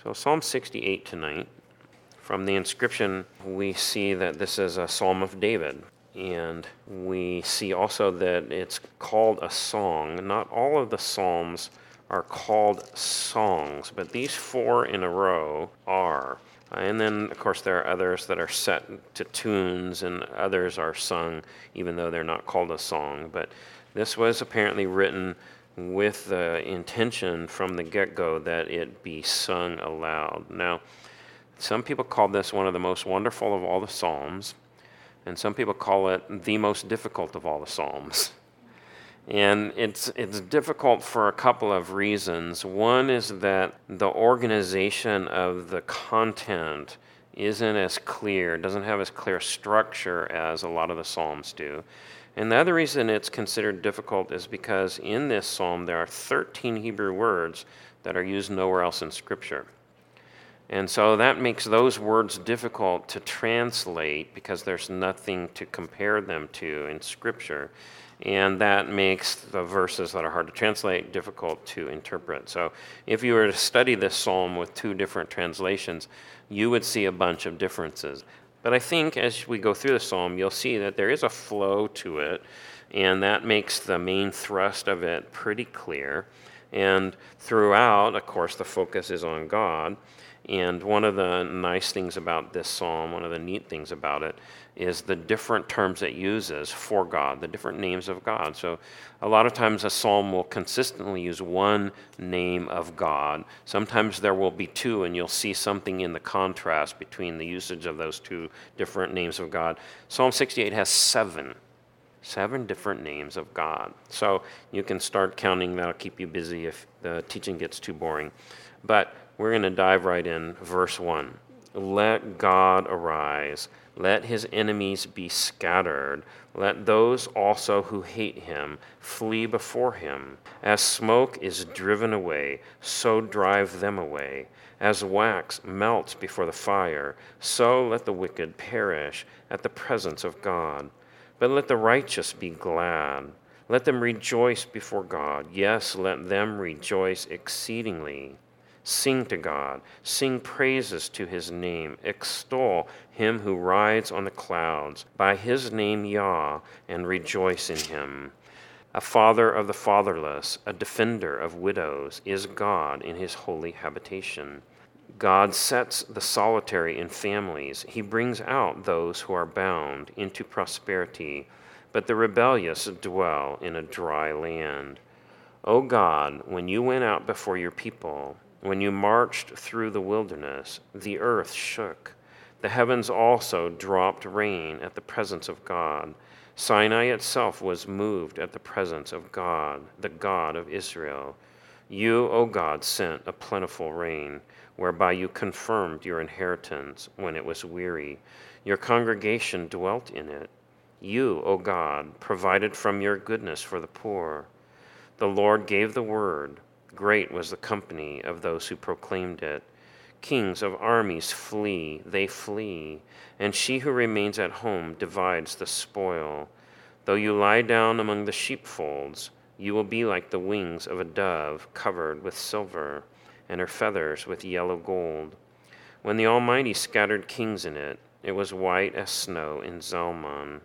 So Psalm 68 tonight. From the inscription, we see that this is a Psalm of David. And we see also that it's called a song. Not all of the Psalms are called songs, but these four in a row are. And then, of course, there are others that are set to tunes, and others are sung, even though they're not called a song. But this was apparently written with the intention from the get-go that it be sung aloud. Now, some people call this one of the most wonderful of all the Psalms, and some people call it the most difficult of all the Psalms. And it's difficult for a couple of reasons. One is that the organization of the content isn't as clear, doesn't have as clear structure as a lot of the Psalms do. And the other reason it's considered difficult is because in this psalm there are 13 Hebrew words that are used nowhere else in Scripture. And so that makes those words difficult to translate because there's nothing to compare them to in Scripture. And that makes the verses that are hard to translate difficult to interpret. So if you were to study this psalm with two different translations, you would see a bunch of differences. But I think as we go through the psalm, you'll see that there is a flow to it, and that makes the main thrust of it pretty clear. And throughout, of course, the focus is on God. And one of the nice things about this psalm, one of the neat things about it, is the different terms it uses for God, the different names of God. So a lot of times a psalm will consistently use one name of God. Sometimes there will be two, and you'll see something in the contrast between the usage of those two different names of God. Psalm 68 has seven different names of God. So you can start counting. That'll keep you busy if the teaching gets too boring. But we're going to dive right in. Verse 1. Let God arise. Let his enemies be scattered. Let those also who hate him flee before him. As smoke is driven away, so drive them away. As wax melts before the fire, so let the wicked perish at the presence of God. But let the righteous be glad. Let them rejoice before God. Yes, let them rejoice exceedingly. Sing to God, sing praises to his name, extol him who rides on the clouds, by his name Yah, and rejoice in him. A father of the fatherless, a defender of widows, is God in his holy habitation. God sets the solitary in families. He brings out those who are bound into prosperity, but the rebellious dwell in a dry land. O God, when you went out before your people, when you marched through the wilderness, the earth shook. The heavens also dropped rain at the presence of God. Sinai itself was moved at the presence of God, the God of Israel. You, O God, sent a plentiful rain, whereby you confirmed your inheritance when it was weary. Your congregation dwelt in it. You, O God, provided from your goodness for the poor. The Lord gave the word. Great was the company of those who proclaimed it. Kings of armies flee, they flee, and she who remains at home divides the spoil. Though you lie down among the sheepfolds, you will be like the wings of a dove covered with silver, and her feathers with yellow gold. When the Almighty scattered kings in it, it was white as snow in Zalmon.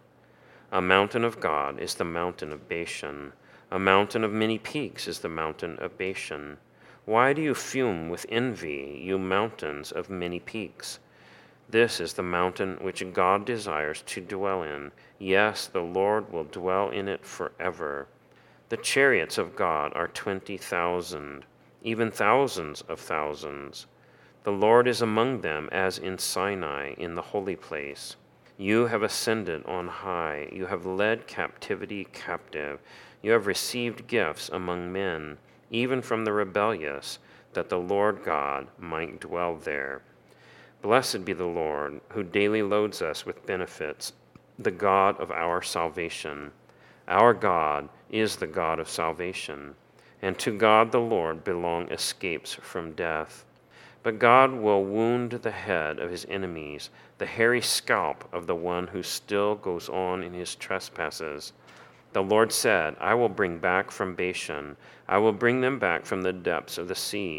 A mountain of God is the mountain of Bashan. A mountain of many peaks is the mountain of Bashan. Why do you fume with envy, you mountains of many peaks? This is the mountain which God desires to dwell in. Yes, the Lord will dwell in it forever. The chariots of God are 20,000, even thousands of thousands. The Lord is among them as in Sinai, in the holy place. You have ascended on high. You have led captivity captive. You have received gifts among men, even from the rebellious, that the Lord God might dwell there. Blessed be the Lord, who daily loads us with benefits, the God of our salvation. Our God is the God of salvation, and to God the Lord belong escapes from death. But God will wound the head of his enemies, the hairy scalp of the one who still goes on in his trespasses. The Lord said, I will bring back from Bashan, I will bring them back from the depths of the sea,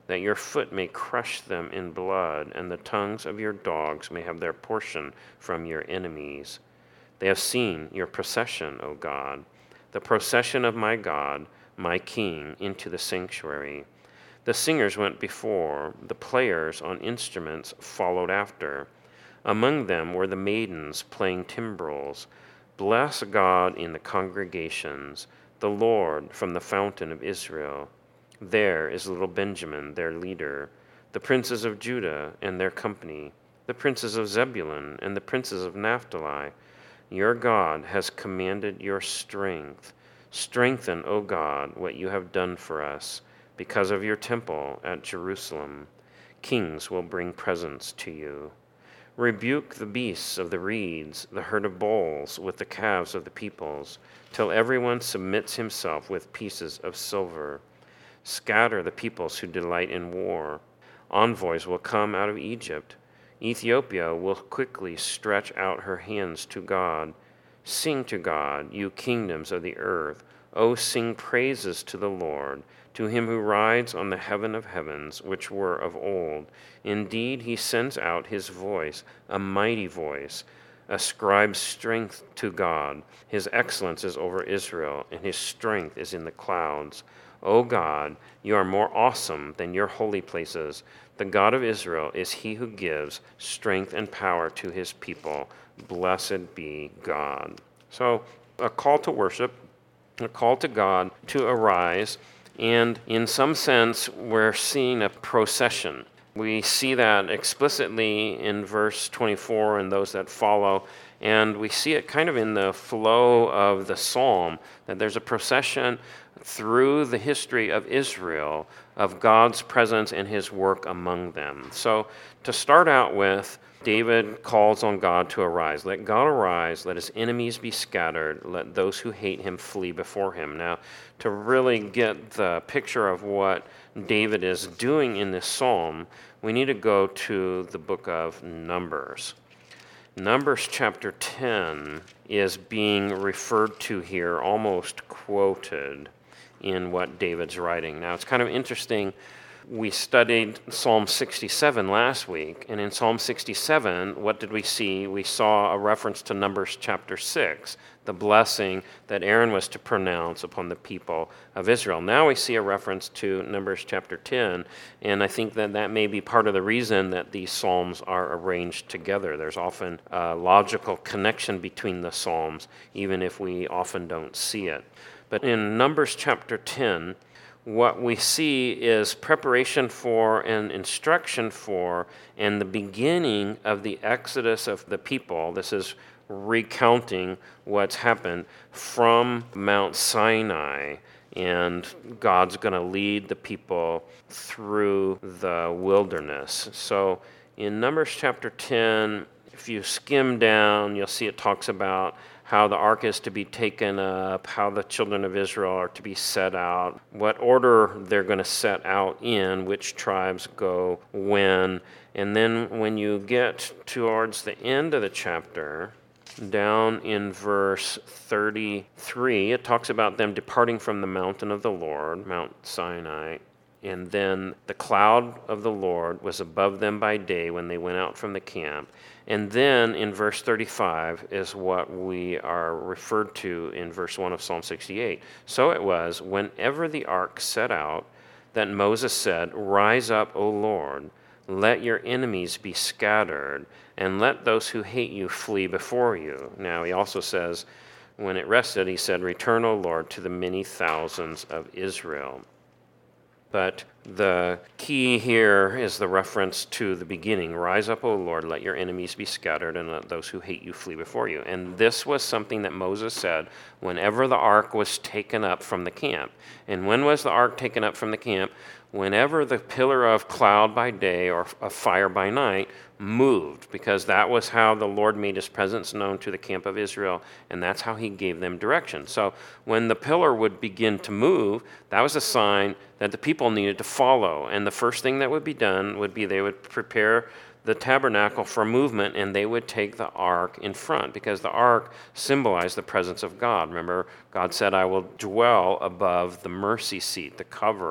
that your foot may crush them in blood, and the tongues of your dogs may have their portion from your enemies. They have seen your procession, O God, the procession of my God, my King, into the sanctuary. The singers went before, the players on instruments followed after. Among them were the maidens playing timbrels. Bless God in the congregations, the Lord from the fountain of Israel. There is little Benjamin, their leader, the princes of Judah and their company, the princes of Zebulun and the princes of Naphtali. Your God has commanded your strength. Strengthen, O God, what you have done for us, because of your temple at Jerusalem. Kings will bring presents to you. Rebuke the beasts of the reeds, the herd of bulls with the calves of the peoples, till everyone submits himself with pieces of silver. Scatter the peoples who delight in war. Envoys will come out of Egypt. Ethiopia will quickly stretch out her hands to God. Sing to God, you kingdoms of the earth. O sing praises to the Lord, to him who rides on the heaven of heavens, which were of old. Indeed, he sends out his voice, a mighty voice. Ascribe strength to God. His excellence is over Israel, and his strength is in the clouds. O God, you are more awesome than your holy places. The God of Israel is he who gives strength and power to his people. Blessed be God. So, a call to worship, a call to God to arise, and in some sense, we're seeing a procession. We see that explicitly in verse 24 and those that follow, and we see it kind of in the flow of the psalm, that there's a procession through the history of Israel of God's presence and his work among them. So to start out with, David calls on God to arise. Let God arise, let his enemies be scattered, let those who hate him flee before him. Now, to really get the picture of what David is doing in this psalm, we need to go to the book of Numbers. Numbers chapter 10 is being referred to here, almost quoted in what David's writing. Now, it's kind of interesting. We studied Psalm 67 last week, and in Psalm 67, what did we see? We saw a reference to Numbers chapter 6, the blessing that Aaron was to pronounce upon the people of Israel. Now we see a reference to Numbers chapter 10, and I think that that may be part of the reason that these psalms are arranged together. There's often a logical connection between the psalms, even if we often don't see it. But in Numbers chapter 10, what we see is preparation for and instruction for and the beginning of the exodus of the people. This is recounting what's happened from Mount Sinai, and God's going to lead the people through the wilderness. So in Numbers chapter 10, if you skim down, you'll see it talks about how the ark is to be taken up, how the children of Israel are to be set out, what order they're going to set out in, which tribes go when. And then when you get towards the end of the chapter, down in verse 33, it talks about them departing from the mountain of the Lord, Mount Sinai. And then the cloud of the Lord was above them by day when they went out from the camp. And then in verse 35 is what we are referred to in verse 1 of Psalm 68. So it was, whenever the ark set out, that Moses said, Rise up, O Lord, let your enemies be scattered, and let those who hate you flee before you. Now he also says, when it rested, he said, Return, O Lord, to the many thousands of Israel. But the key here is the reference to the beginning. Rise up, O Lord, let your enemies be scattered, and let those who hate you flee before you. And this was something that Moses said whenever the ark was taken up from the camp. And when was the ark taken up from the camp? Whenever the pillar of cloud by day or of fire by night moved, because that was how the Lord made his presence known to the camp of Israel, and that's how he gave them direction. So when the pillar would begin to move, that was a sign that the people needed to follow. And the first thing that would be done would be they would prepare the tabernacle for movement, and they would take the ark in front, because the ark symbolized the presence of God. Remember, God said, I will dwell above the mercy seat, the cover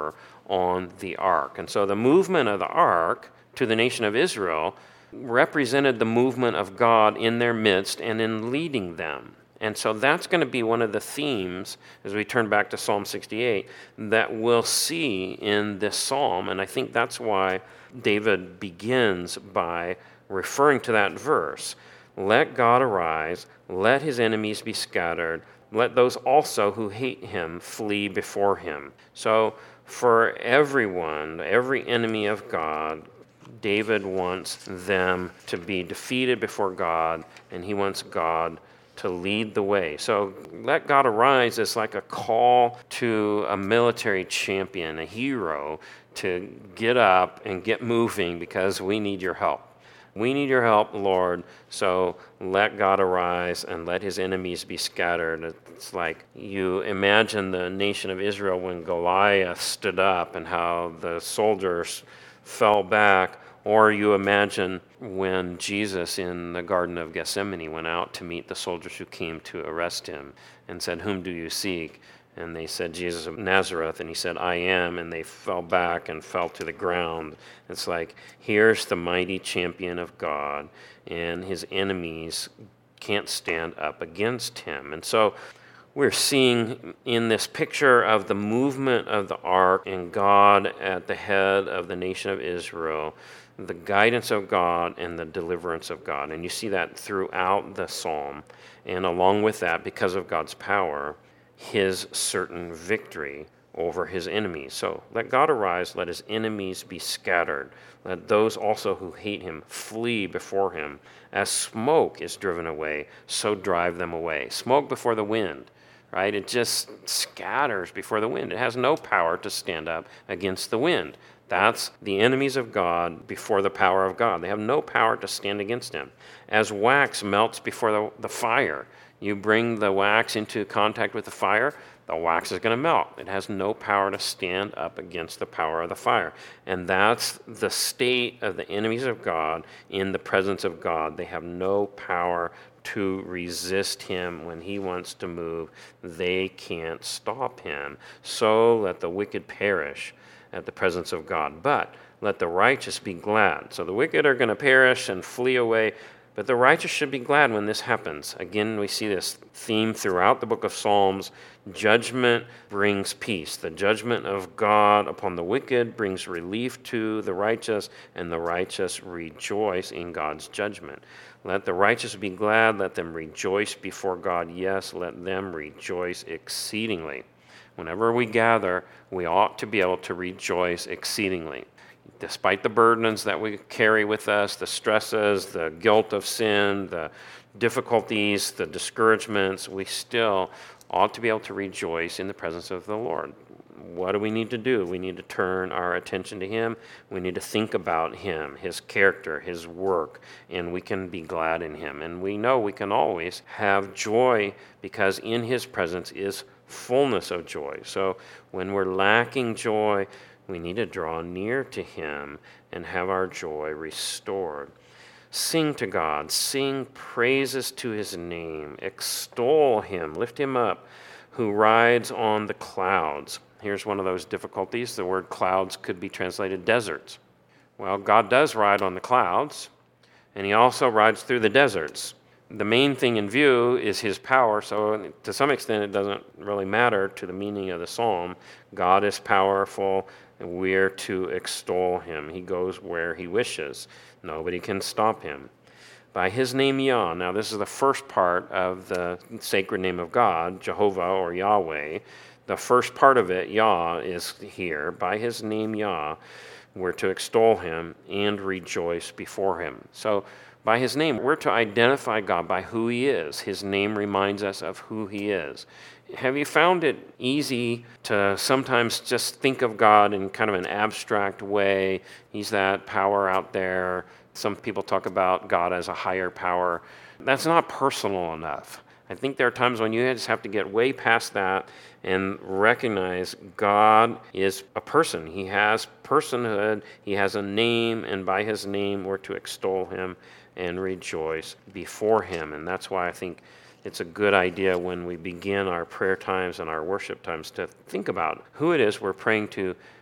on the ark. And so the movement of the ark to the nation of Israel represented the movement of God in their midst and in leading them. And so that's going to be one of the themes, as we turn back to Psalm 68, that we'll see in this psalm. And I think that's why David begins by referring to that verse. Let God arise, let his enemies be scattered, let those also who hate him flee before him. So for everyone, every enemy of God, David wants them to be defeated before God, and he wants God to lead the way. So let God arise is like a call to a military champion, a hero, to get up and get moving because we need your help. We need your help, Lord, so let God arise and let his enemies be scattered. It's like you imagine the nation of Israel when Goliath stood up and how the soldiers fell back. Or you imagine when Jesus in the Garden of Gethsemane went out to meet the soldiers who came to arrest him and said, "Whom do you seek?" And they said, "Jesus of Nazareth." And he said, "I am." And they fell back and fell to the ground. It's like, here's the mighty champion of God, and his enemies can't stand up against him. And so we're seeing in this picture of the movement of the ark and God at the head of the nation of Israel, the guidance of God and the deliverance of God. And you see that throughout the psalm. And along with that, because of God's power, his certain victory over his enemies. So let God arise, let his enemies be scattered. Let those also who hate him flee before him. As smoke is driven away, so drive them away. Smoke before the wind, right? It just scatters before the wind. It has no power to stand up against the wind. That's the enemies of God before the power of God. They have no power to stand against him. As wax melts before the fire, you bring the wax into contact with the fire, the wax is going to melt. It has no power to stand up against the power of the fire. And that's the state of the enemies of God in the presence of God. They have no power to resist him when he wants to move. They can't stop him. So let the wicked perish at the presence of God. But let the righteous be glad. So the wicked are going to perish and flee away, but the righteous should be glad when this happens. Again, we see this theme throughout the book of Psalms. Judgment brings peace. The judgment of God upon the wicked brings relief to the righteous, and the righteous rejoice in God's judgment. Let the righteous be glad. Let them rejoice before God. Yes, let them rejoice exceedingly. Whenever we gather, we ought to be able to rejoice exceedingly. Despite the burdens that we carry with us, the stresses, the guilt of sin, the difficulties, the discouragements, we still ought to be able to rejoice in the presence of the Lord. What do we need to do? We need to turn our attention to him. We need to think about him, his character, his work, and we can be glad in him. And we know we can always have joy because in his presence is fullness of joy. So when we're lacking joy, we need to draw near to him and have our joy restored. Sing to God, sing praises to his name, extol him, lift him up, who rides on the clouds. Here's one of those difficulties. The word clouds could be translated deserts. Well, God does ride on the clouds, and he also rides through the deserts. The main thing in view is his power, so to some extent it doesn't really matter to the meaning of the psalm. God is powerful, and we're to extol him. He goes where he wishes. Nobody can stop him. By his name Yah. Now this is the first part of the sacred name of God, Jehovah or Yahweh. The first part of it, Yah, is here. By his name Yah, we're to extol him and rejoice before him. So by his name, we're to identify God by who he is. His name reminds us of who he is. Have you found it easy to sometimes just think of God in kind of an abstract way? He's that power out there. Some people talk about God as a higher power. That's not personal enough. I think there are times when you just have to get way past that and recognize God is a person. He has personhood. He has a name, and by his name we're to extol him and rejoice before him. And that's why I think it's a good idea when we begin our prayer times and our worship times to think about who it is we're praying to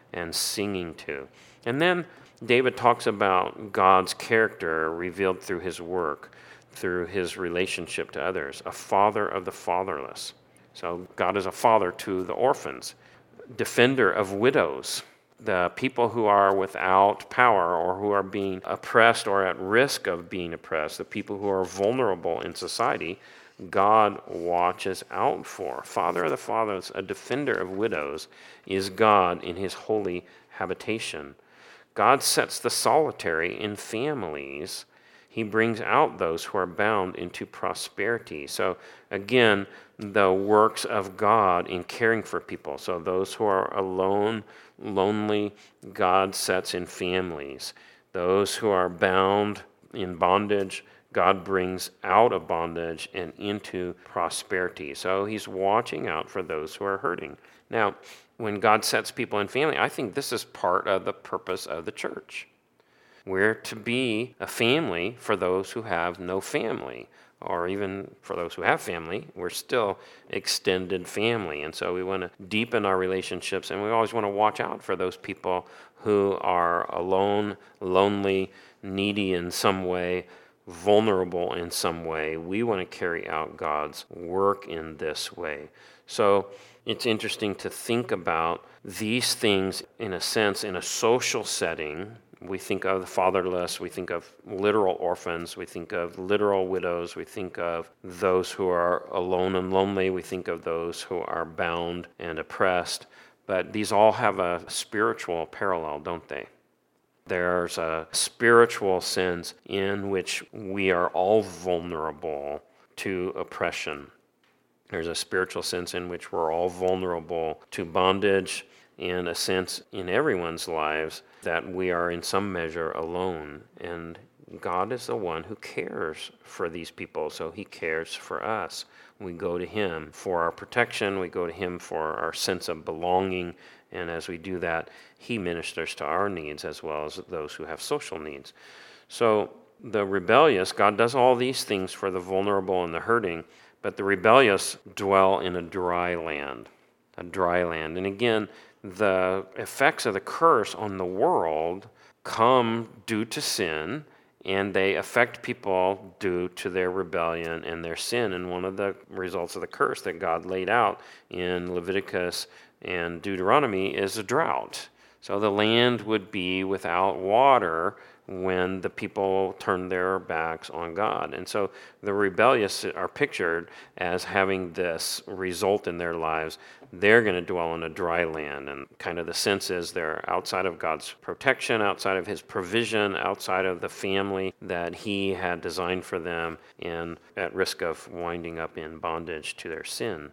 and singing to. And then David talks about God's character revealed through his work, through his relationship to others, a father of the fatherless. So God is a father to the orphans, defender of widows, the people who are without power or who are being oppressed or at risk of being oppressed, the people who are vulnerable in society. God watches out for. Father of the fatherless, a defender of widows, is God in his holy habitation. God sets the solitary in families. He brings out those who are bound into prosperity. So again, the works of God in caring for people. So those who are alone, lonely, God sets in families. Those who are bound in bondage, God brings out of bondage and into prosperity. So he's watching out for those who are hurting. Now, when God sets people in family, I think this is part of the purpose of the church. We're to be a family for those who have no family, or even for those who have family, we're still extended family. And so we want to deepen our relationships, and we always want to watch out for those people who are alone, lonely, needy in some way, vulnerable in some way. We want to carry out God's work in this way. So it's interesting to think about these things in a sense in a social setting. We think of the fatherless, we think of literal orphans, we think of literal widows, we think of those who are alone and lonely, we think of those who are bound and oppressed. But these all have a spiritual parallel, don't they? There's a spiritual sense in which we are all vulnerable to oppression. There's a spiritual sense in which we're all vulnerable to bondage, and a sense in everyone's lives that we are in some measure alone. And God is the one who cares for these people, so he cares for us. We go to him for our protection, we go to him for our sense of belonging, and as we do that, he ministers to our needs as well as those who have social needs. So the rebellious, God does all these things for the vulnerable and the hurting, but the rebellious dwell in a dry land. A dry land. And again, the effects of the curse on the world come due to sin, and they affect people due to their rebellion and their sin. And one of the results of the curse that God laid out in Leviticus and Deuteronomy is a drought. So the land would be without water when the people turn their backs on God. And so the rebellious are pictured as having this result in their lives. They're going to dwell in a dry land, and kind of the sense is they're outside of God's protection, outside of his provision, outside of the family that he had designed for them, and at risk of winding up in bondage to their sin.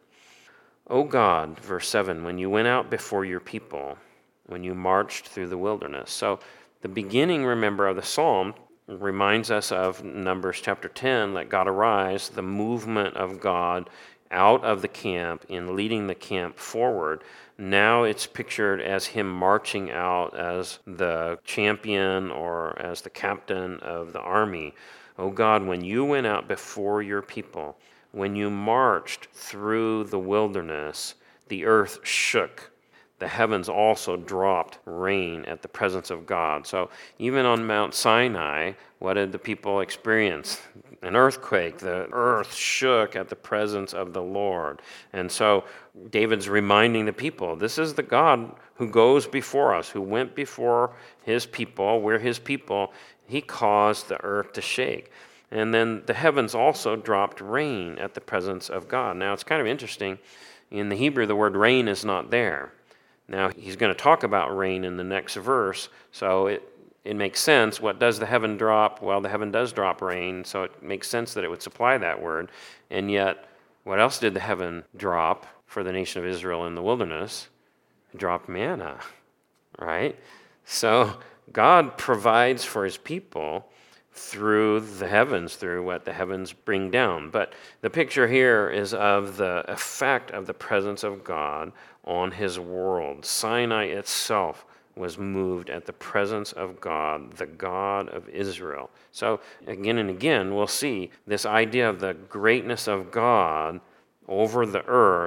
O God, verse 7, when you went out before your people, when you marched through the wilderness. So the beginning, remember, of the psalm reminds us of Numbers chapter 10, let God arise, the movement of God out of the camp in leading the camp forward. Now it's pictured as him marching out as the champion or as the captain of the army. Oh God, when you went out before your people, when you marched through the wilderness, the earth shook. The heavens also dropped rain at the presence of God. So even on Mount Sinai, what did the people experience? An earthquake. The earth shook at the presence of the Lord. And so David's reminding the people, this is the God who goes before us, who went before his people. We're his people. He caused the earth to shake. And then the heavens also dropped rain at the presence of God. Now it's kind of interesting. In the Hebrew, the word rain is not there. Now, he's going to talk about rain in the next verse, so it makes sense. What does the heaven drop? Well, the heaven does drop rain, so it makes sense that it would supply that word. And yet, what else did the heaven drop for the nation of Israel in the wilderness? It dropped manna, right? So God provides for his people through the heavens, through what the heavens bring down. But the picture here is of the effect of the presence of God on his world. Sinai itself was moved at the presence of God, the God of Israel. So again and again, we'll see this idea of the greatness of God over the earth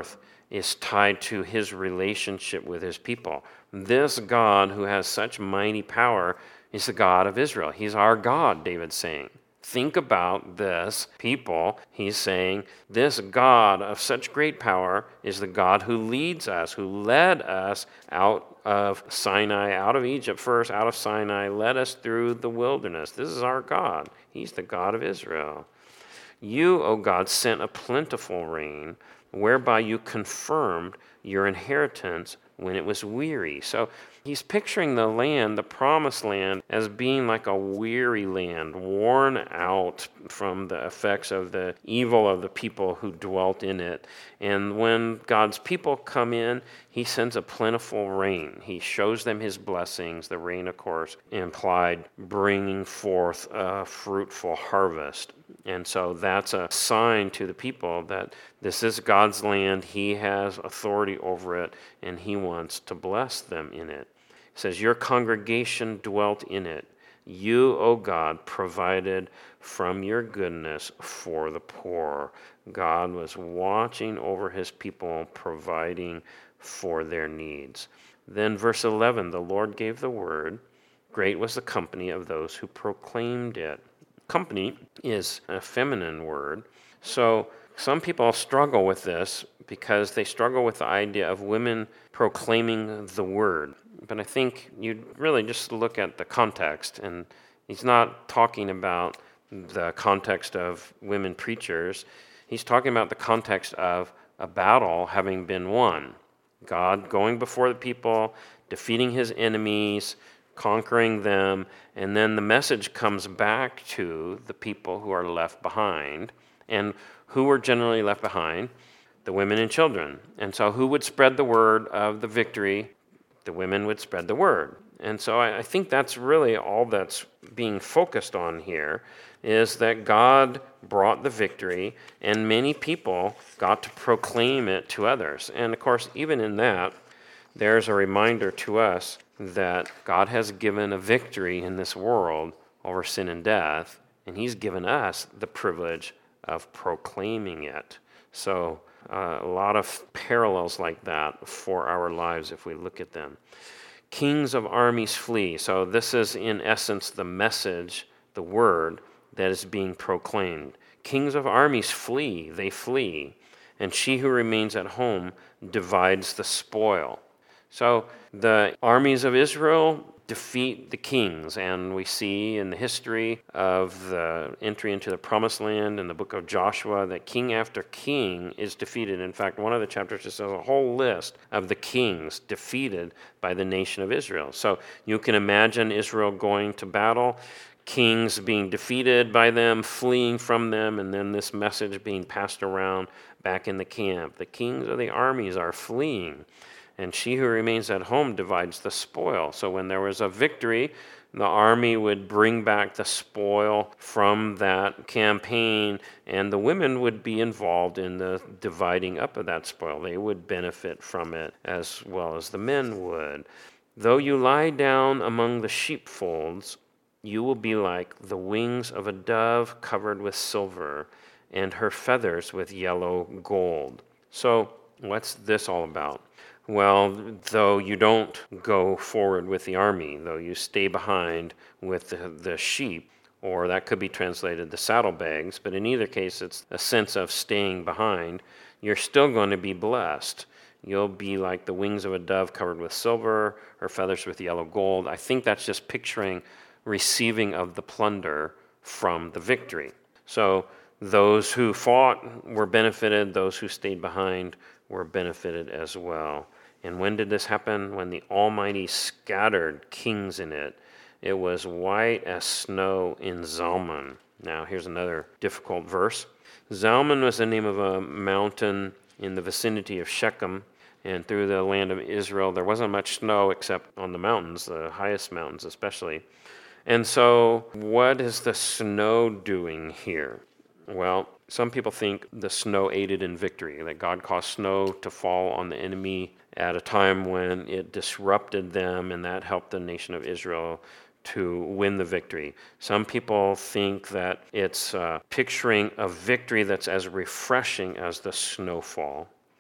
is tied to his relationship with his people. This God who has such mighty power is the God of Israel. He's our God, David's saying. Think about this people. He's saying, this God of such great power is the God who leads us, who led us out of Sinai, out of Egypt first, out of Sinai, led us through the wilderness. This is our God. He's the God of Israel. You, O God, sent a plentiful rain, whereby you confirmed your inheritance when it was weary. So he's picturing the land, the promised land, as being like a weary land, worn out from the effects of the evil of the people who dwelt in it. And when God's people come in, he sends a plentiful rain. He shows them his blessings. The rain, of course, implied bringing forth a fruitful harvest. And so that's a sign to the people that this is God's land. He has authority over it, and he wants to bless them in it. It says, your congregation dwelt in it. You, O God, provided from your goodness for the poor. God was watching over his people, providing for their needs. Then verse 11, the Lord gave the word. Great was the company of those who proclaimed it. Company is a feminine word. So some people struggle with this because they struggle with the idea of women proclaiming the word. But I think you really just look at the context, and he's not talking about the context of women preachers. He's talking about the context of a battle having been won. God going before the people, defeating his enemies, conquering them, and then the message comes back to the people who are left behind. And who were generally left behind? The women and children. And so who would spread the word of the victory? The women would spread the word. And so I think that's really all that's being focused on here, is that God brought the victory, and many people got to proclaim it to others. And of course, even in that, there's a reminder to us that God has given a victory in this world over sin and death, and he's given us the privilege of proclaiming it. So a lot of parallels like that for our lives if we look at them. Kings of armies flee. So this is in essence the message, the word that is being proclaimed. Kings of armies flee, they flee, and she who remains at home divides the spoil. So the armies of Israel defeat the kings, and we see in the history of the entry into the promised land in the book of Joshua that king after king is defeated. In fact, one of the chapters just has a whole list of the kings defeated by the nation of Israel. So you can imagine Israel going to battle, kings being defeated by them, fleeing from them, and then this message being passed around back in the camp. The kings of the armies are fleeing, and she who remains at home divides the spoil. So when there was a victory, the army would bring back the spoil from that campaign, and the women would be involved in the dividing up of that spoil. They would benefit from it as well as the men would. Though you lie down among the sheepfolds, you will be like the wings of a dove covered with silver, and her feathers with yellow gold. So what's this all about? Well, though you don't go forward with the army, though you stay behind with the sheep, or that could be translated the saddlebags, but in either case it's a sense of staying behind, you're still going to be blessed. You'll be like the wings of a dove covered with silver, her feathers with yellow gold. I think that's just picturing receiving of the plunder from the victory. So those who fought were benefited, those who stayed behind were benefited as well. And when did this happen? When the Almighty scattered kings in it. It was white as snow in Zalmon. Now, here's another difficult verse. Zalmon was the name of a mountain in the vicinity of Shechem, and through the land of Israel, there wasn't much snow except on the mountains, the highest mountains especially. And so, what is the snow doing here? Well, some people think the snow aided in victory, that God caused snow to fall on the enemy at a time when it disrupted them, and that helped the nation of Israel to win the victory. Some people think that it's picturing a victory that's as refreshing as the snowfall.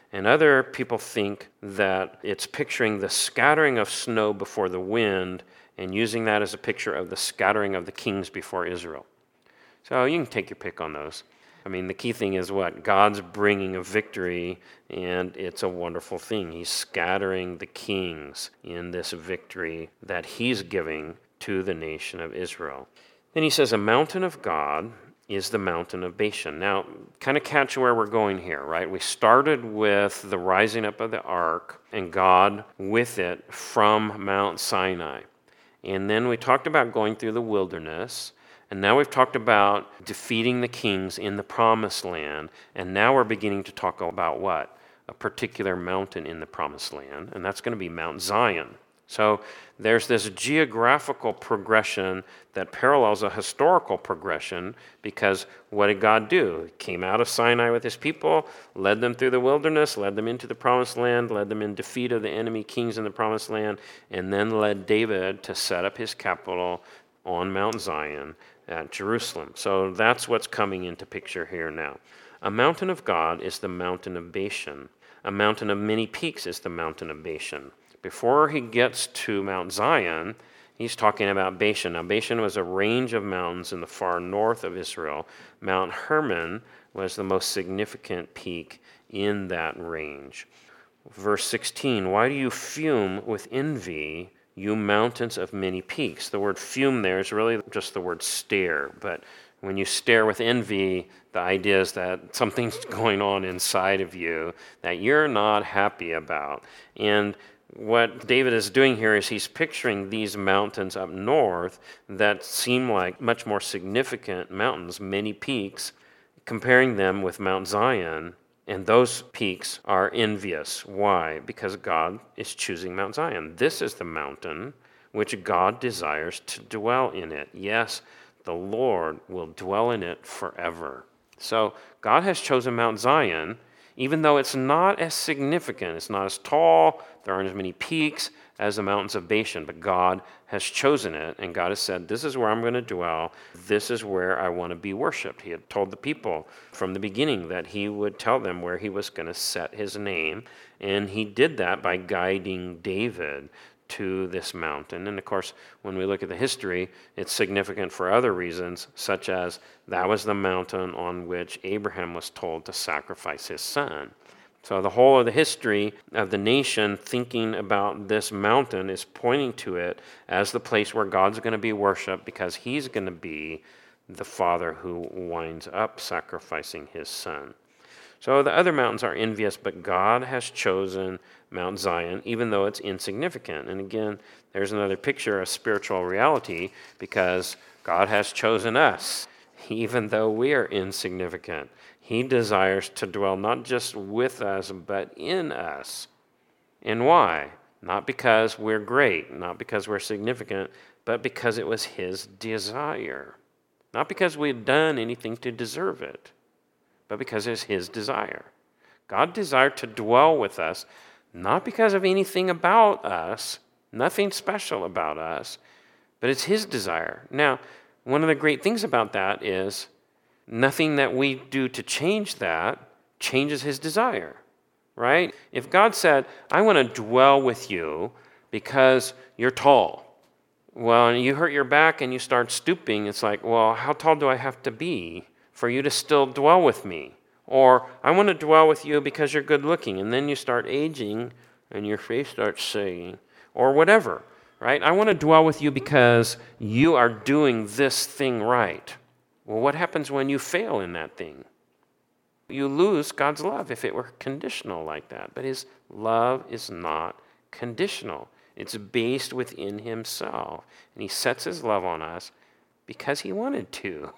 And other people think that it's picturing the scattering of snow before the wind and using that as a picture of the scattering of the kings before Israel. So you can take your pick on those. I mean, the key thing is what? God's bringing a victory, and it's a wonderful thing. He's scattering the kings in this victory that he's giving to the nation of Israel. Then he says, a mountain of God is the mountain of Bashan. Now, kind of catch where we're going here, right? We started with the rising up of the ark and God with it from Mount Sinai. And then we talked about going through the wilderness. And now we've talked about defeating the kings in the promised land. And now we're beginning to talk about what? A particular mountain in the promised land. And that's going to be Mount Zion. So there's this geographical progression that parallels a historical progression, because what did God do? He came out of Sinai with his people, led them through the wilderness, led them into the promised land, led them in defeat of the enemy kings in the promised land, and then led David to set up his capital on Mount Zion at Jerusalem. So that's what's coming into picture here now. A mountain of God is the mountain of Bashan. A mountain of many peaks is the mountain of Bashan. Before he gets to Mount Zion, he's talking about Bashan. Now, Bashan was a range of mountains in the far north of Israel. Mount Hermon was the most significant peak in that range. Verse 16, why do you fume with envy, you mountains of many peaks? The word fume there is really just the word stare, but when you stare with envy, the idea is that something's going on inside of you that you're not happy about. And what David is doing here is he's picturing these mountains up north that seem like much more significant mountains, many peaks, comparing them with Mount Zion. And those peaks are envious. Why? Because God is choosing Mount Zion. This is the mountain which God desires to dwell in it. Yes, the Lord will dwell in it forever. So God has chosen Mount Zion, even though it's not as significant, it's not as tall, there aren't as many peaks as the mountains of Bashan, but God has chosen it, and God has said, this is where I'm going to dwell, this is where I want to be worshipped. He had told the people from the beginning that he would tell them where he was going to set his name, and he did that by guiding David to this mountain. And of course, when we look at the history, it's significant for other reasons, such as that was the mountain on which Abraham was told to sacrifice his son. So the whole of the history of the nation thinking about this mountain is pointing to it as the place where God's going to be worshipped, because he's going to be the father who winds up sacrificing his son. So the other mountains are envious, but God has chosen Mount Zion, even though it's insignificant. And again, there's another picture of spiritual reality, because God has chosen us, even though we are insignificant. He desires to dwell not just with us, but in us. And why? Not because we're great, not because we're significant, but because it was his desire. Not because we had done anything to deserve it, but because it's his desire. God desired to dwell with us, not because of anything about us, nothing special about us, but it's his desire. Now, one of the great things about that is nothing that we do to change that changes his desire, right? If God said, I want to dwell with you because you're tall, well, and you hurt your back and you start stooping, it's like, well, how tall do I have to be for you to still dwell with me? Or I want to dwell with you because you're good looking, and then you start aging and your face starts sagging, or whatever, right? I want to dwell with you because you are doing this thing right. Well, what happens when you fail in that thing? You lose God's love if it were conditional like that. But his love is not conditional. It's based within himself. And he sets his love on us because he wanted to.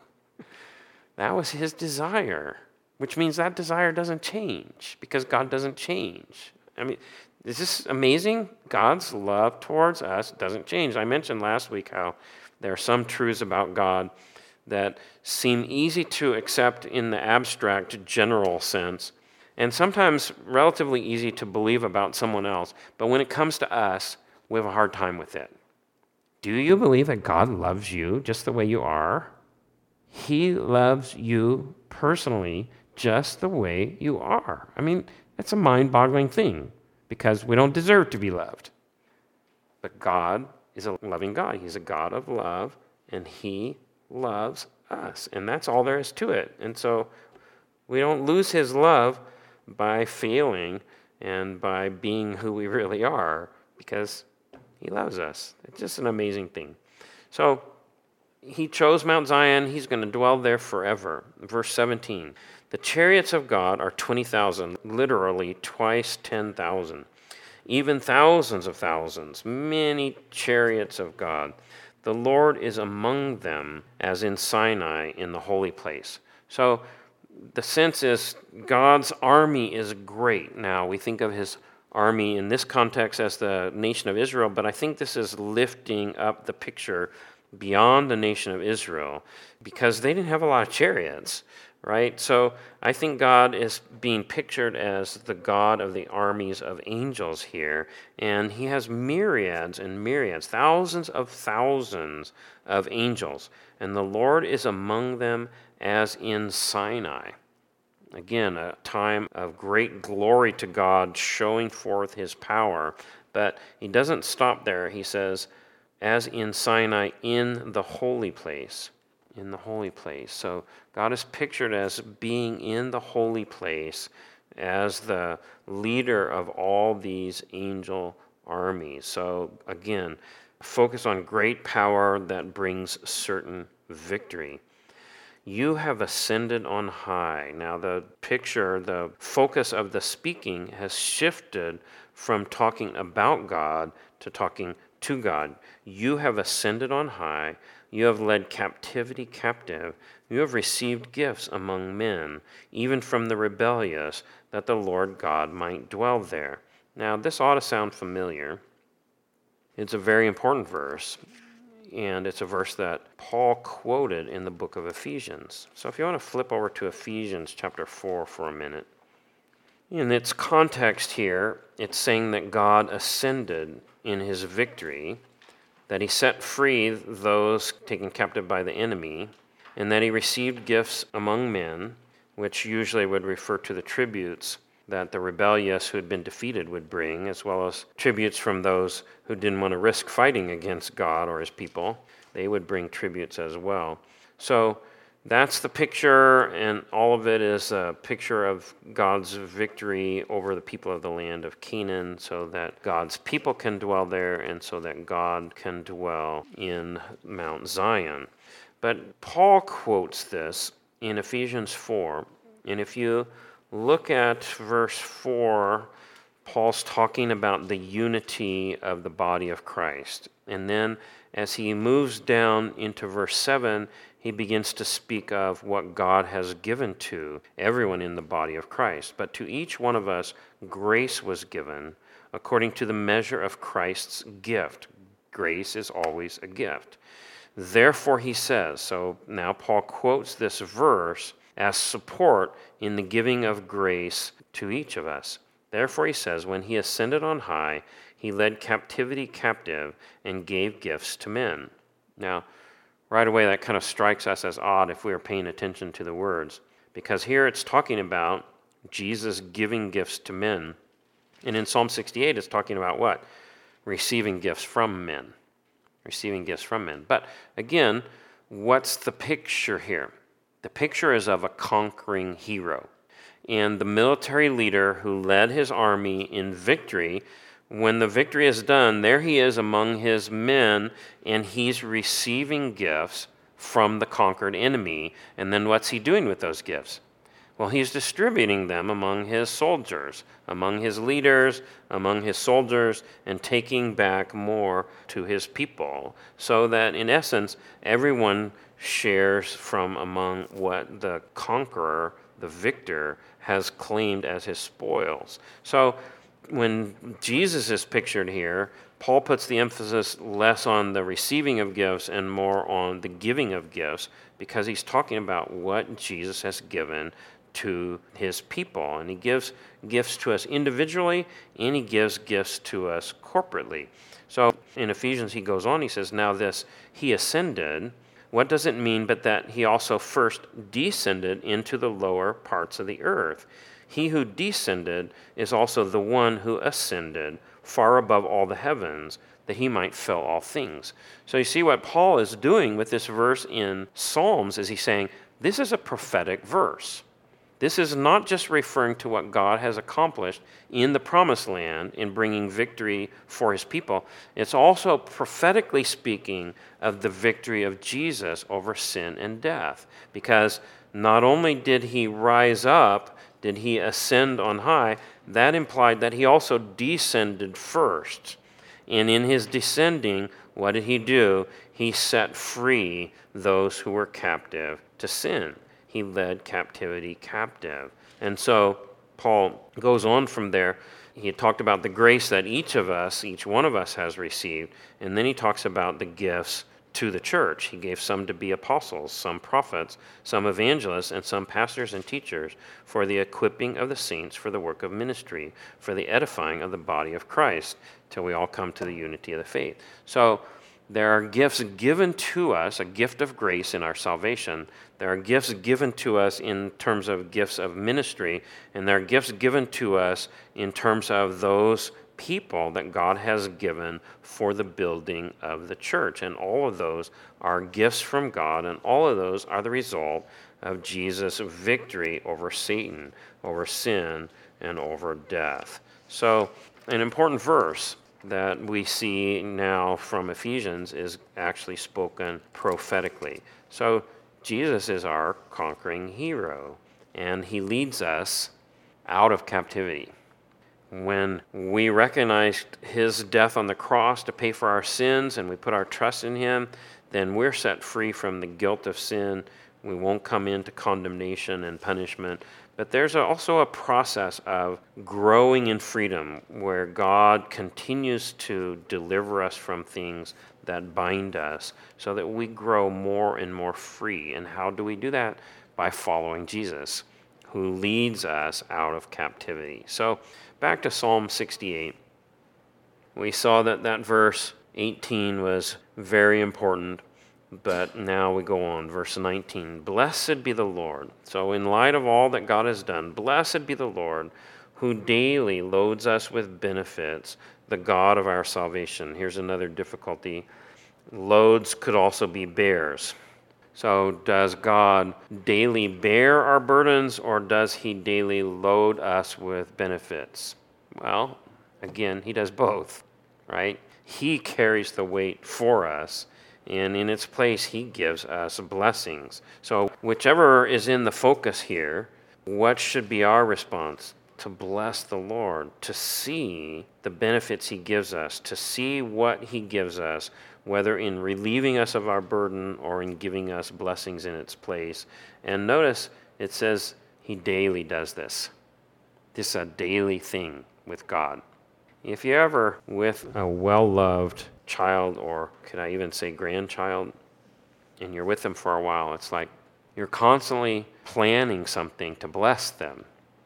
That was his desire, which means that desire doesn't change because God doesn't change. I mean, is this amazing? God's love towards us doesn't change. I mentioned last week how there are some truths about God that seem easy to accept in the abstract, general sense, and sometimes relatively easy to believe about someone else. But when it comes to us, we have a hard time with it. Do you believe that God loves you just the way you are? He loves you personally just the way you are. I mean, That's a mind-boggling thing because we don't deserve to be loved. But God is a loving God. He's a God of love, and he loves us. And that's all there is to it. And so we don't lose his love by failing and by being who we really are because he loves us. It's just an amazing thing. So he chose Mount Zion. He's going to dwell there forever. Verse 17, the chariots of God are 20,000, literally twice 10,000. Even thousands of thousands, many chariots of God. The Lord is among them, as in Sinai in the holy place. So the sense is God's army is great. Now, we think of his army in this context as the nation of Israel, but I think this is lifting up the picture beyond the nation of Israel because they didn't have a lot of chariots, right? So I think God is being pictured as the God of the armies of angels here, and he has myriads and myriads, thousands of angels, and the Lord is among them as in Sinai. Again, a time of great glory to God showing forth his power, but he doesn't stop there. He says, as in Sinai in the holy place. In the holy place. So God is pictured as being in the holy place as the leader of all these angel armies. So again, focus on great power that brings certain victory. You have ascended on high. Now the picture, the focus of the speaking has shifted from talking about God to talking to God. You have ascended on high. You have led captivity captive. You have received gifts among men, even from the rebellious, that the Lord God might dwell there. Now, this ought to sound familiar. It's a very important verse, and it's a verse that Paul quoted in the book of Ephesians. So if you want to flip over to Ephesians chapter 4 for a minute. In its context here, it's saying that God ascended in his victory, that he set free those taken captive by the enemy, and that he received gifts among men, which usually would refer to the tributes that the rebellious who had been defeated would bring, as well as tributes from those who didn't want to risk fighting against God or his people. They would bring tributes as well. So that's the picture, and all of it is a picture of God's victory over the people of the land of Canaan so that God's people can dwell there and so that God can dwell in Mount Zion. But Paul quotes this in Ephesians 4, and if you look at verse 4, Paul's talking about the unity of the body of Christ. And then as he moves down into verse 7, he begins to speak of what God has given to everyone in the body of Christ. But to each one of us, grace was given according to the measure of Christ's gift. Grace is always a gift. Therefore, he says, so now Paul quotes this verse as support in the giving of grace to each of us. Therefore, he says, when he ascended on high, he led captivity captive and gave gifts to men. Now, right away, that kind of strikes us as odd if we are paying attention to the words, because here it's talking about Jesus giving gifts to men. And in Psalm 68, it's talking about what? Receiving gifts from men. Receiving gifts from men. But again, what's the picture here? The picture is of a conquering hero. And the military leader who led his army in victory, when the victory is done, there he is among his men, and he's receiving gifts from the conquered enemy. And then what's he doing with those gifts? Well, he's distributing them among his soldiers, among his leaders, among his soldiers, and taking back more to his people, so that in essence, everyone shares from among what the conqueror, the victor, has claimed as his spoils. So when Jesus is pictured here, Paul puts the emphasis less on the receiving of gifts and more on the giving of gifts, because he's talking about what Jesus has given to his people. And he gives gifts to us individually, and he gives gifts to us corporately. So in Ephesians, he goes on, he says, now this, he ascended. What does it mean but that he also first descended into the lower parts of the earth? he who descended is also the one who ascended far above all the heavens, that he might fill all things. So you see what Paul is doing with this verse in Psalms is he's saying, this is a prophetic verse. This is not just referring to what God has accomplished in the promised land in bringing victory for his people. It's also prophetically speaking of the victory of Jesus over sin and death. Because not only did he rise up, did he ascend on high, that implied that he also descended first. And in his descending, what did he do? He set free those who were captive to sin. He led captivity captive. And so Paul goes on from there. He talked about the grace that each one of us has received. And then he talks about the gifts to the church. He gave some to be apostles, some prophets, some evangelists, and some pastors and teachers for the equipping of the saints for the work of ministry, for the edifying of the body of Christ, till we all come to the unity of the faith. So there are gifts given to us, a gift of grace in our salvation. There are gifts given to us in terms of gifts of ministry, and there are gifts given to us in terms of those people that God has given for the building of the church. And all of those are gifts from God, and all of those are the result of Jesus' victory over Satan, over sin, and over death. So, an important verse that we see now from Ephesians is actually spoken prophetically. So Jesus is our conquering hero, and he leads us out of captivity. When we recognized his death on the cross to pay for our sins and we put our trust in him, then we're set free from the guilt of sin. We won't come into condemnation and punishment. But there's also a process of growing in freedom where God continues to deliver us from things that bind us so that we grow more and more free. And how do we do that? By following Jesus, who leads us out of captivity. So back to Psalm 68. We saw that verse 18 was very important. But now we go on, verse 19. Blessed be the Lord. So in light of all that God has done, blessed be the Lord, who daily loads us with benefits, the God of our salvation. Here's another difficulty. Loads could also be bears. So does God daily bear our burdens, or does he daily load us with benefits? Well, again, he does both, right? He carries the weight for us, and in its place, he gives us blessings. So whichever is in the focus here, what should be our response? To bless the Lord, to see the benefits he gives us, to see what he gives us, whether in relieving us of our burden or in giving us blessings in its place. And notice it says he daily does this. This is a daily thing with God. If you're ever with a well-loved child, or could I even say grandchild, and you're with them for a while, it's like you're constantly planning something to bless them.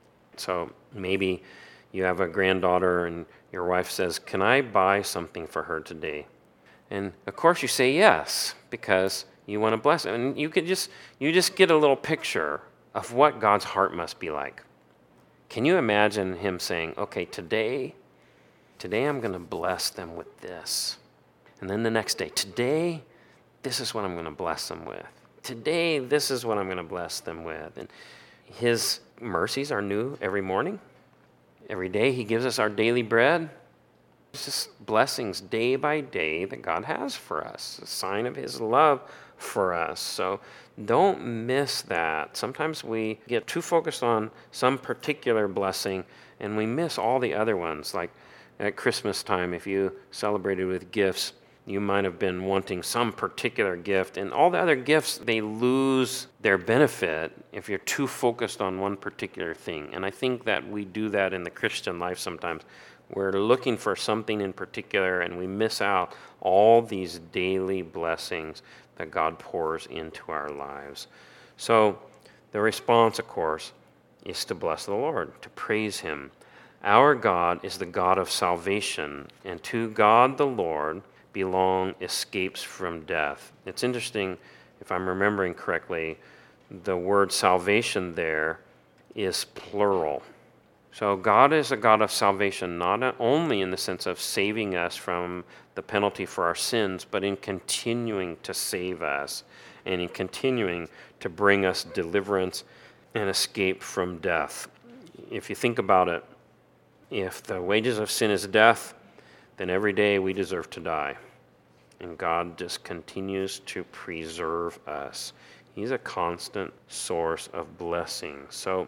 So maybe you have a granddaughter and your wife says, "Can I buy something for her today?" And of course you say yes, because you want to bless them. And you just get a little picture of what God's heart must be like. Can you imagine him saying, "Okay, today I'm going to bless them with this." And then the next day, "Today, this is what I'm going to bless them with. Today, this is what I'm going to bless them with." And his mercies are new every morning. Every day he gives us our daily bread. It's just blessings day by day that God has for us, a sign of his love for us. So don't miss that. Sometimes we get too focused on some particular blessing and we miss all the other ones. Like at Christmas time, if you celebrated with gifts, you might have been wanting some particular gift, and all the other gifts, they lose their benefit if you're too focused on one particular thing. And I think that we do that in the Christian life sometimes. We're looking for something in particular, and we miss out all these daily blessings that God pours into our lives. So the response, of course, is to bless the Lord, to praise him. Our God is the God of salvation, and to God the Lord belong escapes from death. It's interesting, if I'm remembering correctly, the word salvation there is plural. So God is a God of salvation, not only in the sense of saving us from the penalty for our sins, but in continuing to save us and in continuing to bring us deliverance and escape from death. If you think about it, if the wages of sin is death, then every day we deserve to die. And God just continues to preserve us. He's a constant source of blessing. So,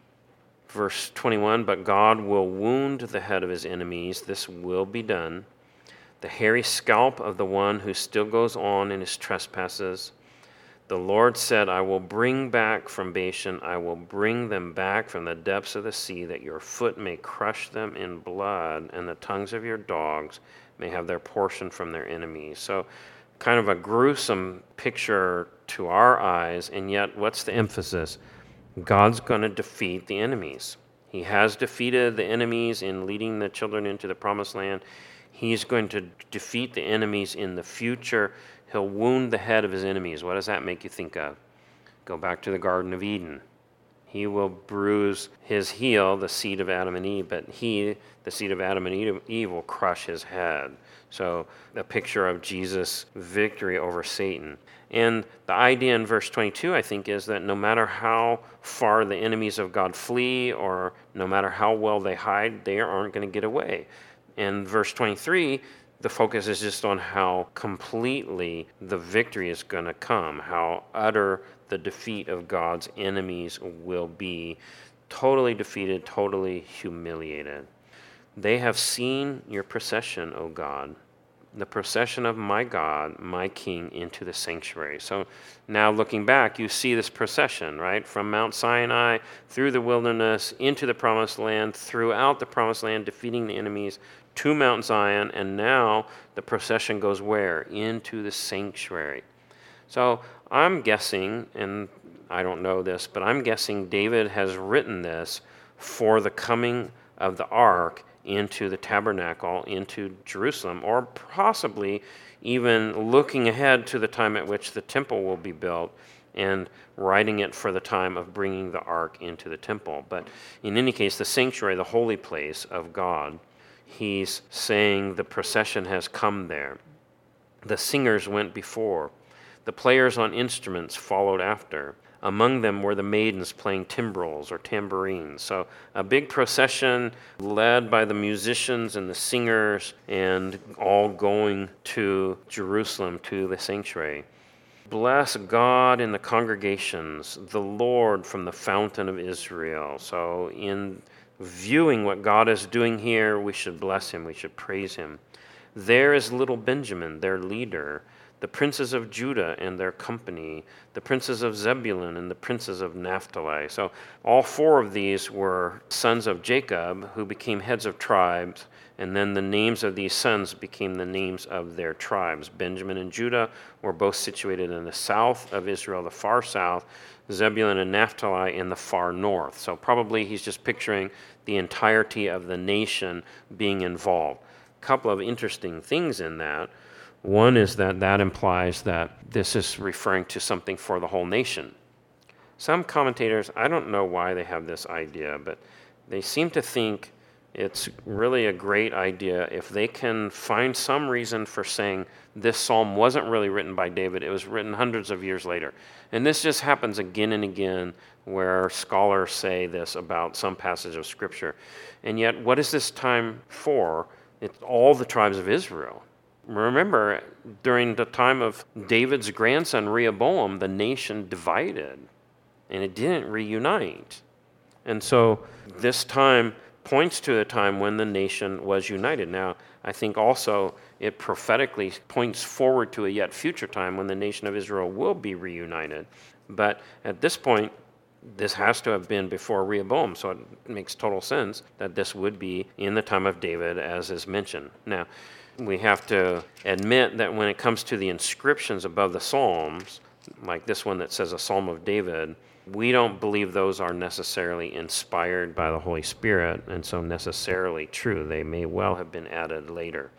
verse 21, but God will wound the head of his enemies. This will be done. The hairy scalp of the one who still goes on in his trespasses. The Lord said, I will bring back from Bashan, I will bring them back from the depths of the sea, that your foot may crush them in blood, and the tongues of your dogs may have their portion from their enemies. So, kind of a gruesome picture to our eyes, and yet what's the emphasis? God's going to defeat the enemies. He has defeated the enemies in leading the children into the promised land. He's going to defeat the enemies in the future. He'll wound the head of his enemies. What does that make you think of? Go back to the Garden of Eden. He will bruise his heel, the seed of Adam and Eve, but he, the seed of Adam and Eve, will crush his head. So a picture of Jesus' victory over Satan. And the idea in verse 22, I think, is that no matter how far the enemies of God flee or no matter how well they hide, they aren't going to get away. And verse 23, the focus is just on how completely the victory is going to come, how utter the defeat of God's enemies will be, totally defeated, totally humiliated. They have seen your procession, O God, the procession of my God, my King, into the sanctuary. So now looking back, you see this procession, right? From Mount Sinai, through the wilderness, into the promised land, throughout the promised land, defeating the enemies, to Mount Zion, and now the procession goes where? Into the sanctuary. So I'm guessing, and I don't know this, but I'm guessing David has written this for the coming of the ark into the tabernacle, into Jerusalem, or possibly even looking ahead to the time at which the temple will be built and writing it for the time of bringing the ark into the temple. But in any case, the sanctuary, the holy place of God, he's saying the procession has come there. The singers went before. The players on instruments followed after. Among them were the maidens playing timbrels or tambourines. So a big procession led by the musicians and the singers, and all going to Jerusalem, to the sanctuary. Bless God in the congregations, the Lord from the fountain of Israel. So in viewing what God is doing here, we should bless him, we should praise him. There is little Benjamin, their leader, the princes of Judah and their company, the princes of Zebulun and the princes of Naphtali. So all four of these were sons of Jacob who became heads of tribes, and then the names of these sons became the names of their tribes. Benjamin and Judah were both situated in the south of Israel, the far south, Zebulun and Naphtali in the far north. So probably he's just picturing the entirety of the nation being involved. A couple of interesting things in that. One is that implies that this is referring to something for the whole nation. Some commentators, I don't know why they have this idea, but they seem to think it's really a great idea if they can find some reason for saying this psalm wasn't really written by David, it was written hundreds of years later. And this just happens again and again where scholars say this about some passage of Scripture. And yet, what is this time for? It's all the tribes of Israel. Remember, during the time of David's grandson Rehoboam, the nation divided, and it didn't reunite. And so this time points to a time when the nation was united. Now, I think also it prophetically points forward to a yet future time when the nation of Israel will be reunited. But at this point, this has to have been before Rehoboam, so it makes total sense that this would be in the time of David, as is mentioned. Now, we have to admit that when it comes to the inscriptions above the Psalms, like this one that says a Psalm of David, we don't believe those are necessarily inspired by the Holy Spirit and so necessarily true. They may well have been added later.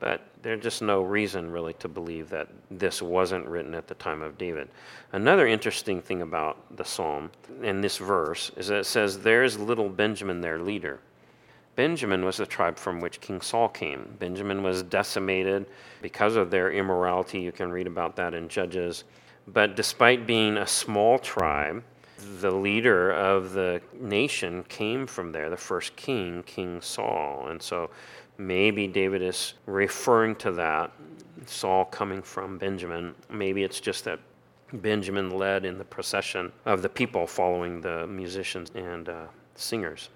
But there's just no reason really to believe that this wasn't written at the time of David. Another interesting thing about the psalm in this verse is that it says, "There is little Benjamin, their leader." Benjamin was the tribe from which King Saul came. Benjamin was decimated because of their immorality. You can read about that in Judges. But despite being a small tribe, the leader of the nation came from there, the first king, King Saul. And so maybe David is referring to that, Saul coming from Benjamin. Maybe it's just that Benjamin led in the procession of the people following the musicians and singers.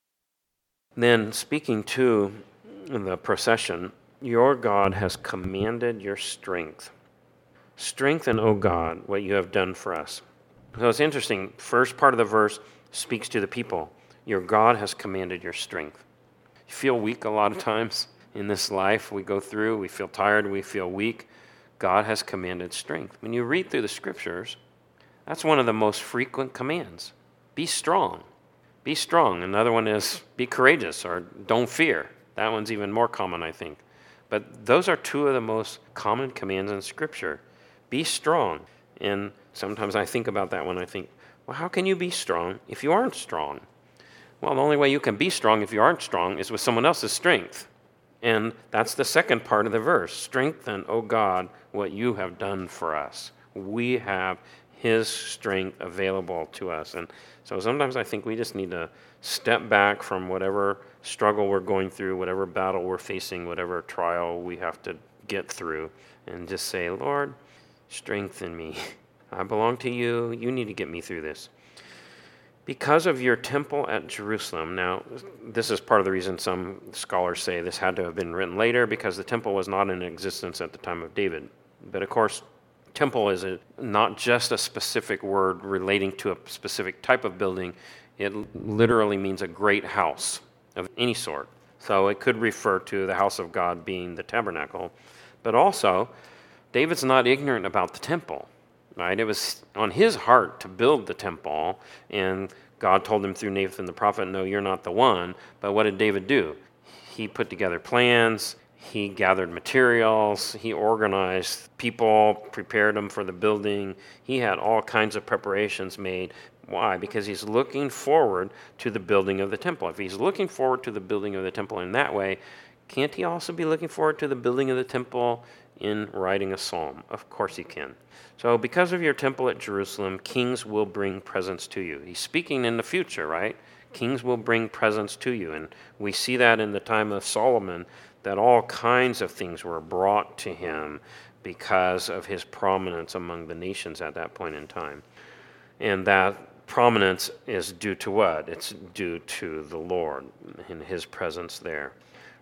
Then, speaking to the procession, your God has commanded your strength. Strengthen, O God, what you have done for us. So it's interesting. First part of the verse speaks to the people. Your God has commanded your strength. You feel weak a lot of times in this life we go through. We feel tired. We feel weak. God has commanded strength. When you read through the scriptures, that's one of the most frequent commands. Be strong. Be strong. Another one is be courageous or don't fear. That one's even more common, I think. But those are two of the most common commands in Scripture. Be strong. And sometimes I think about that when I think, well, how can you be strong if you aren't strong? Well, the only way you can be strong if you aren't strong is with someone else's strength. And that's the second part of the verse. Strengthen, O God, what you have done for us. We have His strength available to us. And so sometimes I think we just need to step back from whatever struggle we're going through, whatever battle we're facing, whatever trial we have to get through, and just say, Lord, strengthen me. I belong to you. You need to get me through this. Because of your temple at Jerusalem. Now, this is part of the reason some scholars say this had to have been written later, because the temple was not in existence at the time of David. But of course, temple is not just a specific word relating to a specific type of building. It literally means a great house of any sort. So it could refer to the house of God being the tabernacle. But also, David's not ignorant about the temple, right? It was on his heart to build the temple, and God told him through Nathan the prophet, no, you're not the one. But what did David do? He put together plans. He gathered materials, he organized people, prepared them for the building. He had all kinds of preparations made. Why? Because he's looking forward to the building of the temple. If he's looking forward to the building of the temple in that way, can't he also be looking forward to the building of the temple in writing a psalm? Of course he can. So because of your temple at Jerusalem, kings will bring presents to you. He's speaking in the future, right? Kings will bring presents to you. And we see that in the time of Solomon, that all kinds of things were brought to him because of his prominence among the nations at that point in time. And that prominence is due to what? It's due to the Lord and his presence there.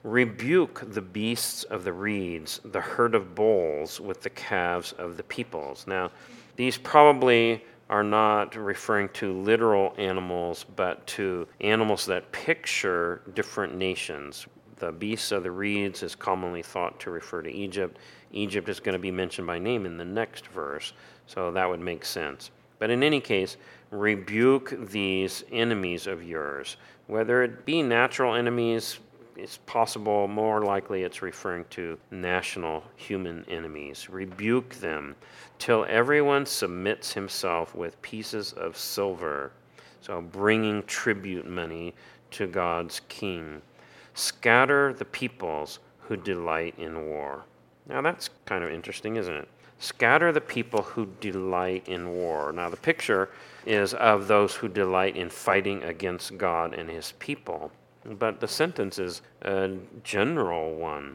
Rebuke the beasts of the reeds, the herd of bulls with the calves of the peoples. Now, these probably are not referring to literal animals, but to animals that picture different nations. The beasts of the reeds is commonly thought to refer to Egypt. Egypt is going to be mentioned by name in the next verse, so that would make sense. But in any case, rebuke these enemies of yours. Whether it be natural enemies, it's possible, more likely it's referring to national human enemies. Rebuke them till everyone submits himself with pieces of silver. So bringing tribute money to God's king. Scatter the peoples who delight in war. Now that's kind of interesting, isn't it? Scatter the people who delight in war. Now the picture is of those who delight in fighting against God and his people. But the sentence is a general one.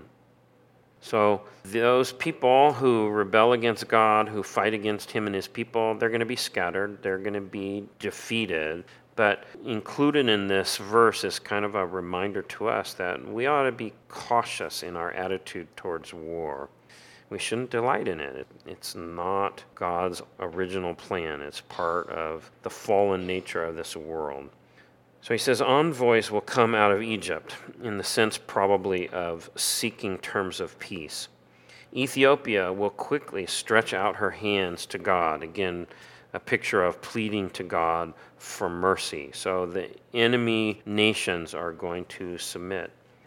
So those people who rebel against God, who fight against him and his people, they're going to be scattered. They're going to be defeated. But included in this verse is kind of a reminder to us that we ought to be cautious in our attitude towards war. We shouldn't delight in it. It's not God's original plan. It's part of the fallen nature of this world. So he says, envoys will come out of Egypt, in the sense probably of seeking terms of peace. Ethiopia will quickly stretch out her hands to God. Again, a picture of pleading to God for mercy. So the enemy nations are going to submit.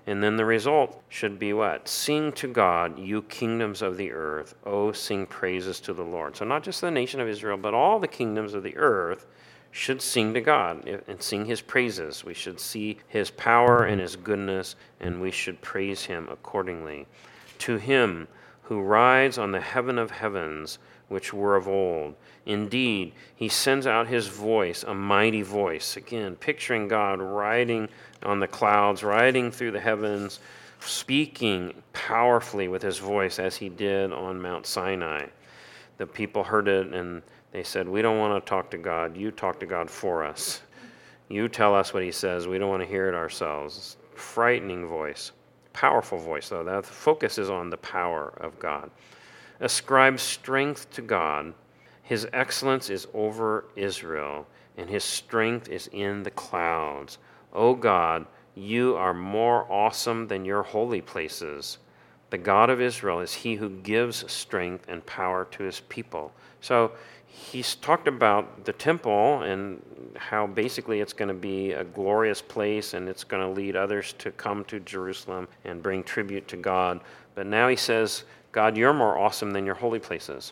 And then the result should be what? Sing to God, you kingdoms of the earth. Oh, sing praises to the Lord. So not just the nation of Israel, but all the kingdoms of the earth should sing to God and sing his praises. We should see his power and his goodness, and we should praise him accordingly. To him who rides on the heaven of heavens, which were of old. Indeed, he sends out his voice, a mighty voice. Again, picturing God riding on the clouds, riding through the heavens, speaking powerfully with his voice as he did on Mount Sinai. The people heard it and they said, we don't want to talk to God. You talk to God for us. You tell us what he says. We don't want to hear it ourselves. Frightening voice. Powerful voice, though. That focus is on the power of God. Ascribe strength to God. His excellence is over Israel, and his strength is in the clouds. O God, you are more awesome than your holy places. The God of Israel is he who gives strength and power to his people. So he's talked about the temple and how basically it's going to be a glorious place and it's going to lead others to come to Jerusalem and bring tribute to God. But now he says, God, you're more awesome than your holy places.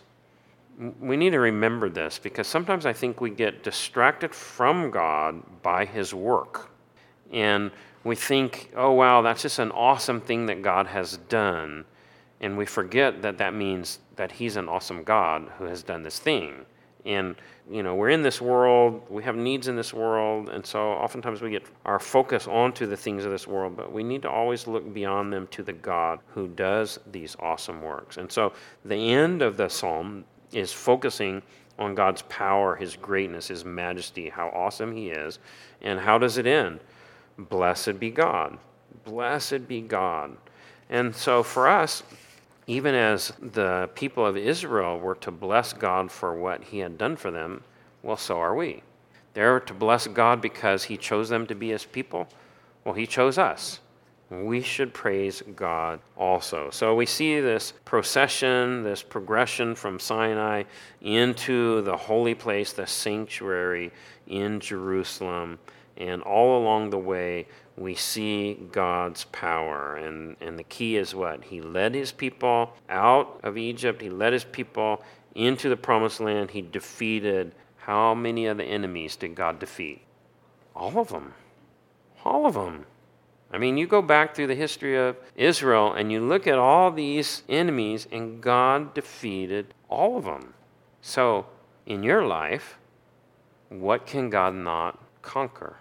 We need to remember this because sometimes I think we get distracted from God by his work. And we think, oh, wow, that's just an awesome thing that God has done. And we forget that that means that he's an awesome God who has done this thing. And, we're in this world, we have needs in this world, and so oftentimes we get our focus onto the things of this world, but we need to always look beyond them to the God who does these awesome works. And so the end of the psalm is focusing on God's power, his greatness, his majesty, how awesome he is. And how does it end? Blessed be God. Blessed be God. And so for us, even as the people of Israel were to bless God for what he had done for them, well, so are we. They're to bless God because he chose them to be his people. Well, he chose us. We should praise God also. So we see this procession, this progression from Sinai into the holy place, the sanctuary in Jerusalem. And all along the way, we see God's power. And the key is what? He led his people out of Egypt. He led his people into the promised land. He defeated how many of the enemies did God defeat? All of them. All of them. I mean, you go back through the history of Israel and you look at all these enemies, and God defeated all of them. So, in your life, what can God not conquer?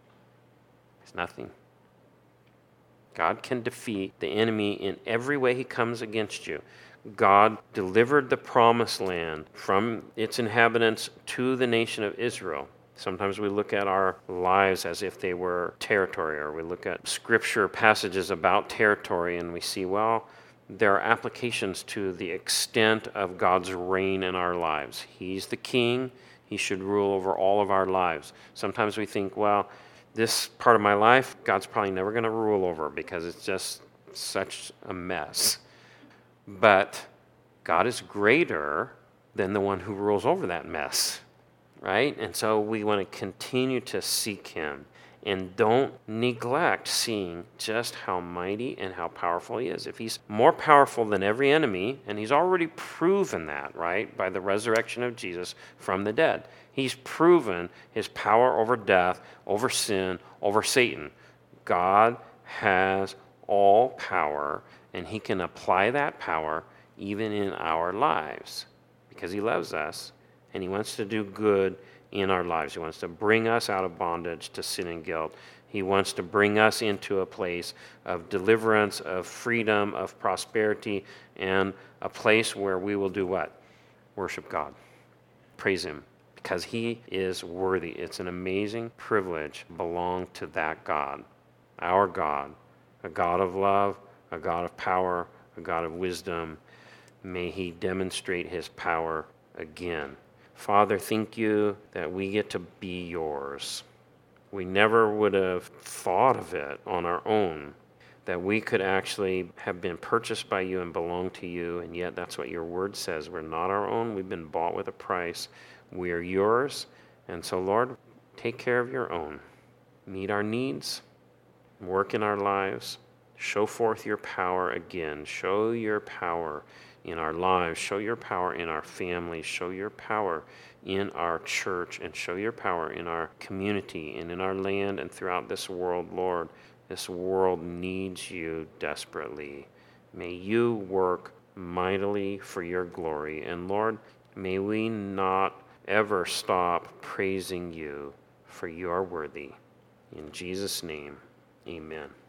It's nothing. God can defeat the enemy in every way he comes against you. God delivered the promised land from its inhabitants to the nation of Israel. Sometimes we look at our lives as if they were territory, or we look at scripture passages about territory and we see, well, there are applications to the extent of God's reign in our lives. He's the king. He should rule over all of our lives. Sometimes we think, well, this part of my life, God's probably never going to rule over because it's just such a mess. But God is greater than the one who rules over that mess, right? And so we want to continue to seek him and don't neglect seeing just how mighty and how powerful he is. If he's more powerful than every enemy, and he's already proven that, right, by the resurrection of Jesus from the dead. He's proven his power over death, over sin, over Satan. God has all power, and he can apply that power even in our lives because he loves us and he wants to do good in our lives. He wants to bring us out of bondage to sin and guilt. He wants to bring us into a place of deliverance, of freedom, of prosperity, and a place where we will do what? Worship God. Praise him because he is worthy. It's an amazing privilege to belong to that God, our God, a God of love, a God of power, a God of wisdom. May he demonstrate his power again. Father, thank you that we get to be yours. We never would have thought of it on our own, that we could actually have been purchased by you and belong to you, and yet that's what your word says. We're not our own. We've been bought with a price. We are yours. And so, Lord, take care of your own. Meet our needs. Work in our lives. Show forth your power again. Show your power in our lives. Show your power in our families. Show your power in our church, and show your power in our community and in our land and throughout this world, Lord. This world needs you desperately. May you work mightily for your glory. And Lord, may we not ever stop praising you, for you are worthy. In Jesus' name, amen.